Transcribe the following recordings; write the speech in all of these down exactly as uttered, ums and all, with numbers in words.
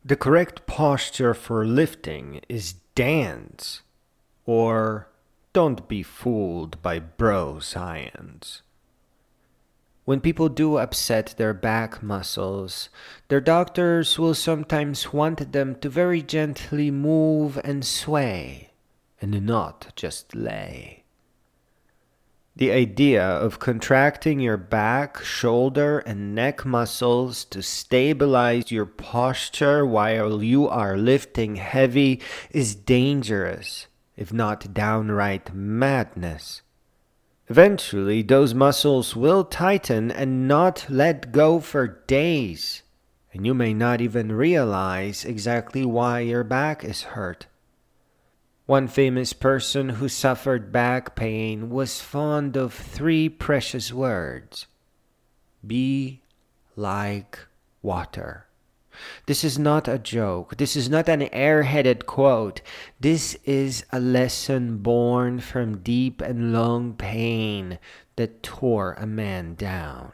The correct posture for lifting is dance, or don't be fooled by bro science. When people do upset their back muscles, their doctors will sometimes want them to very gently move and sway, and not just lay. The idea of contracting your back, shoulder, and neck muscles to stabilize your posture while you are lifting heavy is dangerous, if not downright madness. Eventually, those muscles will tighten and not let go for days, and you may not even realize exactly why your back is hurt. One famous person who suffered back pain was fond of three precious words: be like water. This is not a joke. This is not an airheaded quote. This is a lesson born from deep and long pain that tore a man down.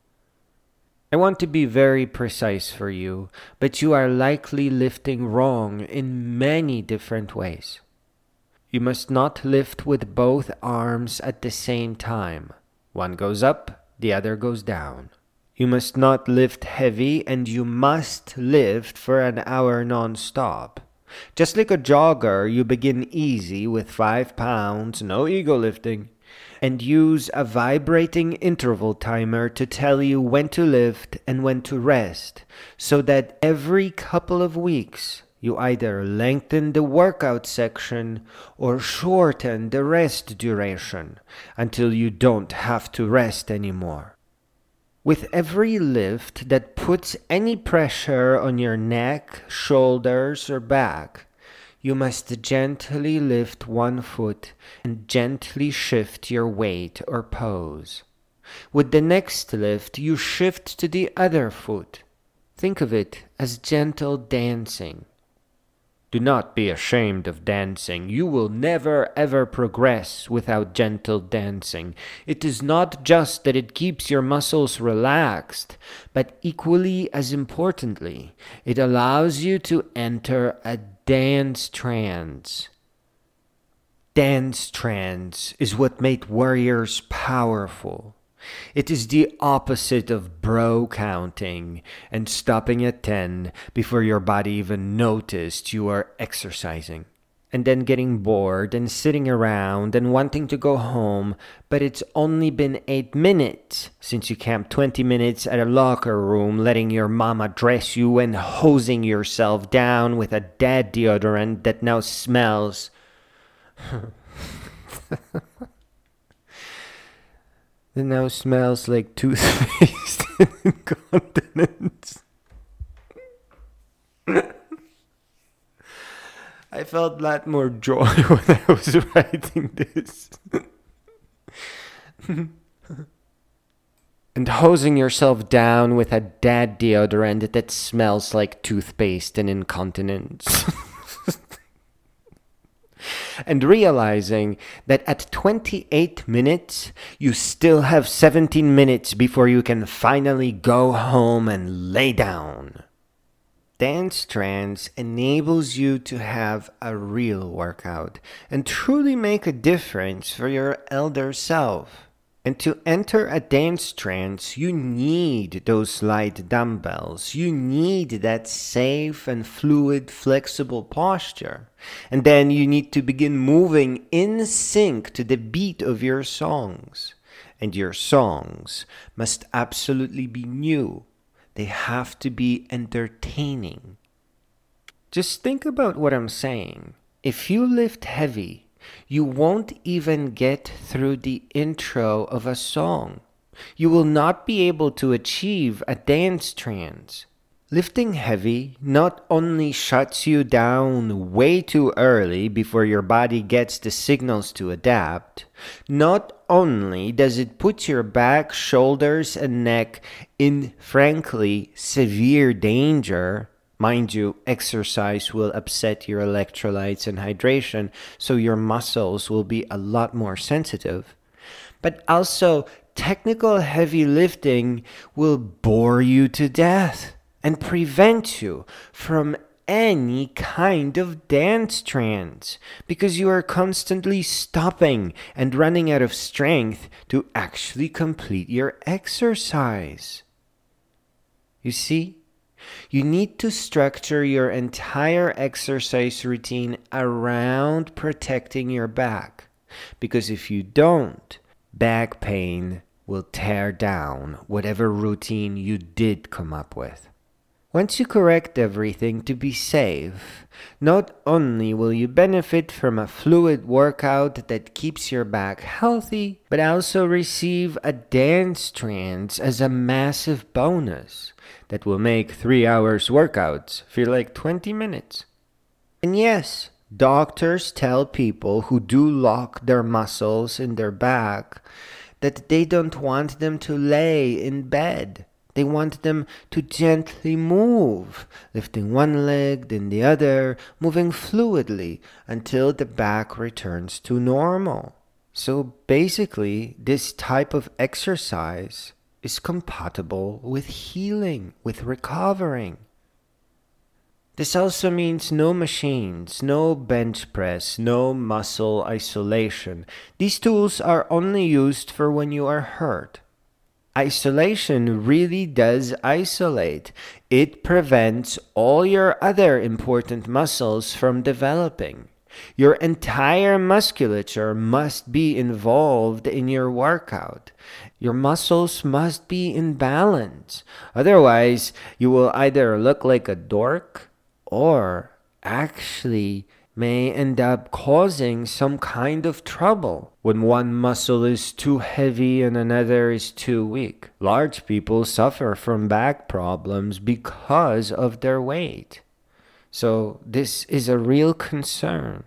I want to be very precise for you, but you are likely lifting wrong in many different ways. You must not lift with both arms at the same time. One goes up, the other goes down. You must not lift heavy, and you must lift for an hour non-stop. Just like a jogger, you begin easy with five pounds, no ego lifting, and use a vibrating interval timer to tell you when to lift and when to rest, so that every couple of weeks you either lengthen the workout section or shorten the rest duration until you don't have to rest anymore. With every lift that puts any pressure on your neck, shoulders, or back, you must gently lift one foot and gently shift your weight or pose. With the next lift, you shift to the other foot. Think of it as gentle dancing. Do not be ashamed of dancing. You will never ever progress without gentle dancing. It is not just that it keeps your muscles relaxed, but equally as importantly, it allows you to enter a dance trance. Dance trance is what made warriors powerful. It is the opposite of bro counting and stopping at ten before your body even noticed you are exercising, and then getting bored and sitting around and wanting to go home, but it's only been eight minutes since you camped twenty minutes at a locker room, letting your mama dress you and hosing yourself down with a dad deodorant that now smells It now smells like toothpaste and incontinence. I felt a lot more joy when I was writing this. And hosing yourself down with a dad deodorant that smells like toothpaste and incontinence. And realizing that at twenty-eight minutes, you still have seventeen minutes before you can finally go home and lay down. Dance trance enables you to have a real workout and truly make a difference for your elder self. And to enter a dance trance, you need those light dumbbells. You need that safe and fluid, flexible posture. And then you need to begin moving in sync to the beat of your songs. And your songs must absolutely be new. They have to be entertaining. Just think about what I'm saying. If you lift heavy, you won't even get through the intro of a song. You will not be able to achieve a dance trance. Lifting heavy not only shuts you down way too early before your body gets the signals to adapt, not only does it put your back, shoulders, and neck in, frankly, severe danger. Mind you, exercise will upset your electrolytes and hydration, so your muscles will be a lot more sensitive. But also, technical heavy lifting will bore you to death. and prevent you from any kind of dance trance because you are constantly stopping and running out of strength to actually complete your exercise. You see, you need to structure your entire exercise routine around protecting your back, because if you don't, back pain will tear down whatever routine you did come up with. Once you correct everything to be safe, not only will you benefit from a fluid workout that keeps your back healthy, but also receive a dance trance as a massive bonus that will make three hours workouts feel like twenty minutes. And yes, doctors tell people who do lock their muscles in their back that they don't want them to lay in bed. They want them to gently move, lifting one leg, then the other, moving fluidly until the back returns to normal. So basically, this type of exercise is compatible with healing, with recovering. This also means no machines, no bench press, no muscle isolation. These tools are only used for when you are hurt. Isolation really does isolate. It prevents all your other important muscles from developing. Your entire musculature must be involved in your workout. Your muscles must be in balance. Otherwise, you will either look like a dork or actually may end up causing some kind of trouble when one muscle is too heavy and another is too weak. Large people suffer from back problems because of their weight. So this is a real concern.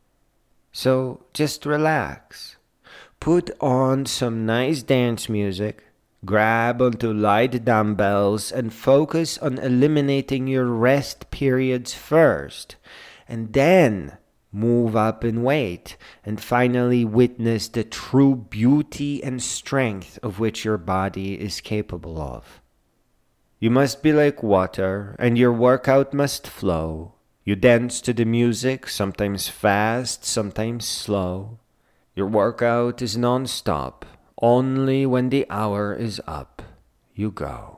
So just relax. Put on some nice dance music, grab onto light dumbbells, and focus on eliminating your rest periods first. And then move up in weight and finally witness the true beauty and strength of which your body is capable of. You must be like water, and your workout must flow. You dance to the music, sometimes fast, sometimes slow. Your workout is non-stop. Only when the hour is up, you go.